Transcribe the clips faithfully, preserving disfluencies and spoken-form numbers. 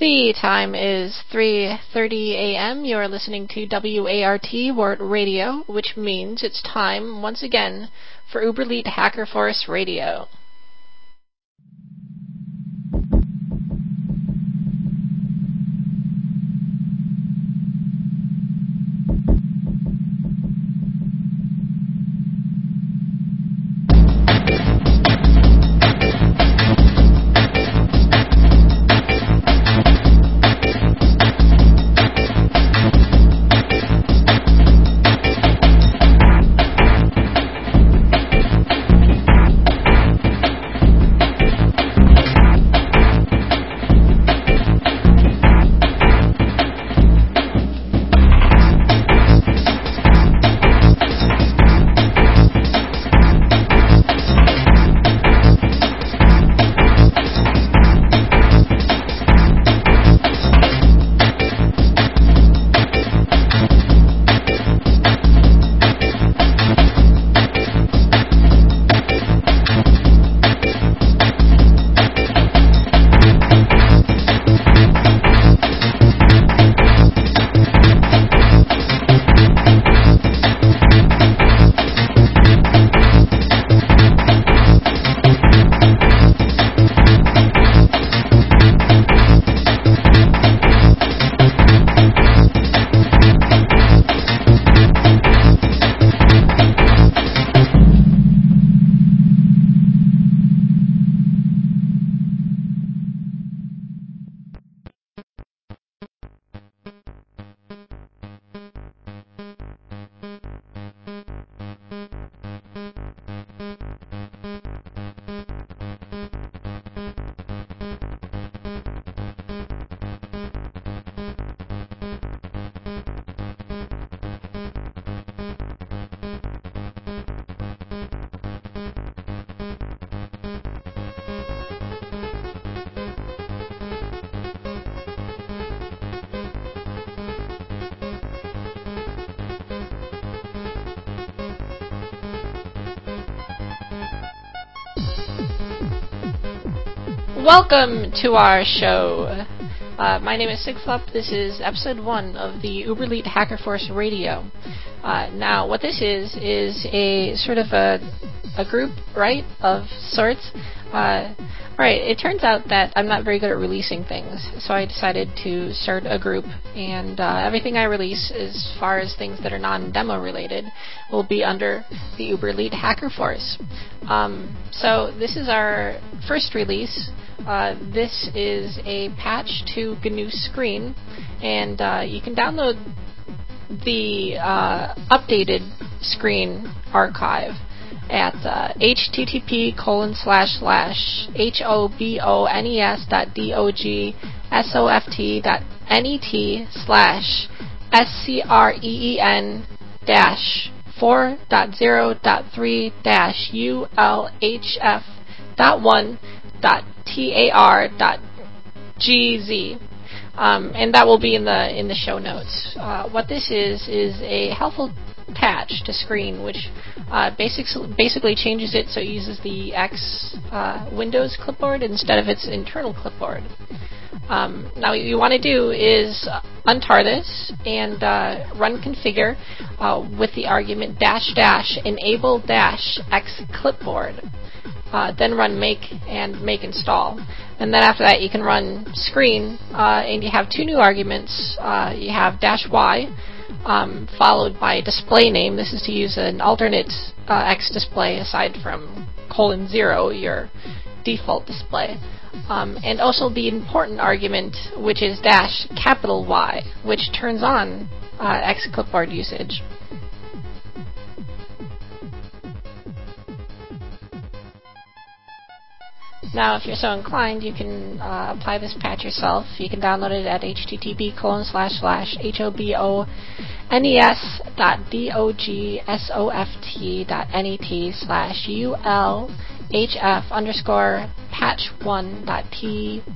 The time is three thirty a.m. You're listening to W A R T Wart Radio, which means it's time, once again, for Uberlead Hacker Force Radio. Welcome to our show. Uh, my name is Sigflup. This is episode one of the Uberlead Hacker Force Radio. Uh, now, what this is, is a sort of a, a group, right, of sorts. Uh, right, it turns out that I'm not very good at releasing things, so I decided to start a group, and uh, everything I release, as far as things that are non-demo related, will be under the Uberlead Hacker Force. Um, so this is our first release. Uh, this is a patch to G N U Screen, and uh, you can download the uh, updated screen archive at uh, http colon slash slash hobons dot dogsoft dot net slash screen dash four dot zero dot three dash ulhf dot one dot tar dot gz, um, and that will be in the in the show notes. Uh, what this is is a helpful patch to Screen, which uh, basics, basically changes it so it uses the X uh, Windows clipboard instead of its internal clipboard. Um, now, what you want to do is untar this and uh, run configure uh, with the argument dash dash enable dash X clipboard. Uh, then run make and make install. And then after that you can run screen, uh, and you have two new arguments. Uh, you have dash Y, um, followed by display name. This is to use an alternate uh, X display aside from colon zero, your default display. Um, and also the important argument, which is dash capital Y, which turns on uh, X clipboard usage. Now, if you're so inclined, you can uh, apply this patch yourself. You can download it at http colon slash slash hobons dot dogsoft dot net slash ulhf underscore patch one dot tgz.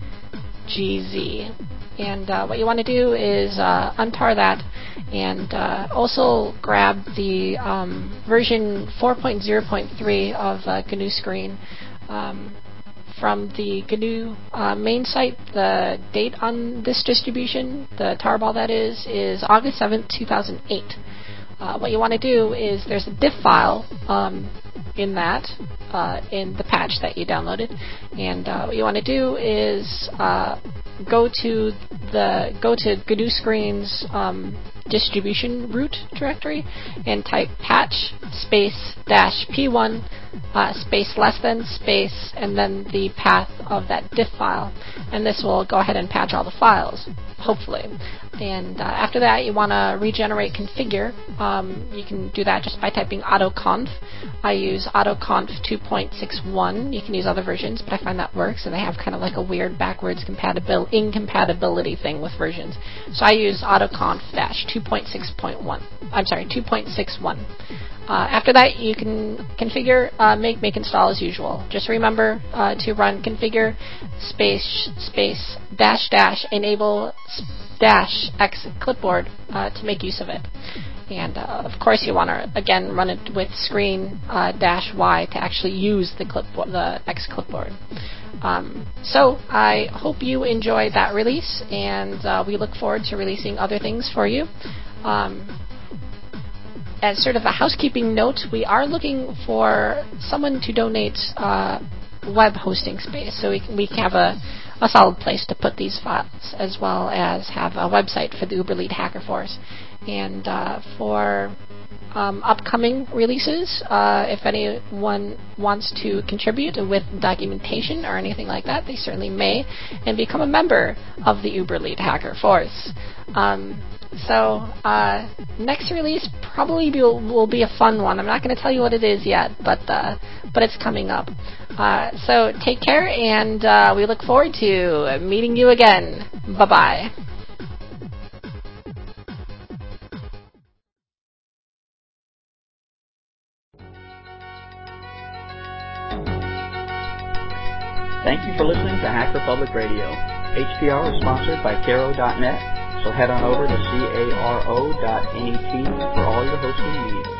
And uh, what you want to do is uh, untar that, and uh, also grab the um, version four point oh point three of uh, G N U Screen. Um, from the G N U uh, main site. The date on this distribution, the tarball that is, is August seventh, two thousand eight. Uh, what you want to do is there's a diff file um, in that, uh, in the patch that you downloaded, and uh, what you want to do is uh, go to the go to G N U Screen's um, distribution root directory and type patch space dash p one uh, space less than space and then the path of that diff file, and this will go ahead and patch all the files, hopefully. And uh, after that, you want to regenerate configure. Um, you can do that just by typing autoconf. I use autoconf two point six one. You can use other versions, but I find that works, and they have kind of like a weird backwards compatibil- incompatibility thing with versions. So I use autoconf two point six point one. I'm sorry, two point six one. Uh, after that, you can configure, uh, make, make install as usual. Just remember uh, to run configure space space dash dash enable dash x clipboard uh, to make use of it. And uh, of course, you want to again run it with screen uh, dash y to actually use the clipboard, the X clipboard. Um, so I hope you enjoy that release, and uh, we look forward to releasing other things for you. Um, As sort of a housekeeping note, we are looking for someone to donate uh, web hosting space, so we can, we can have a, a solid place to put these files, as well as have a website for the Uberlead Hacker Force. And uh, for um, upcoming releases, uh, if anyone wants to contribute with documentation or anything like that, they certainly may, and become a member of the Uberlead Hacker Force. Um, So, uh, next release probably be, will be a fun one. I'm not going to tell you what it is yet, but uh, but it's coming up. Uh, so take care, and uh, we look forward to meeting you again. Bye-bye. Thank you for listening to Hacker Public Radio. H P R is sponsored by Caro dot net. So head on over to caro dot net for all your hosting needs.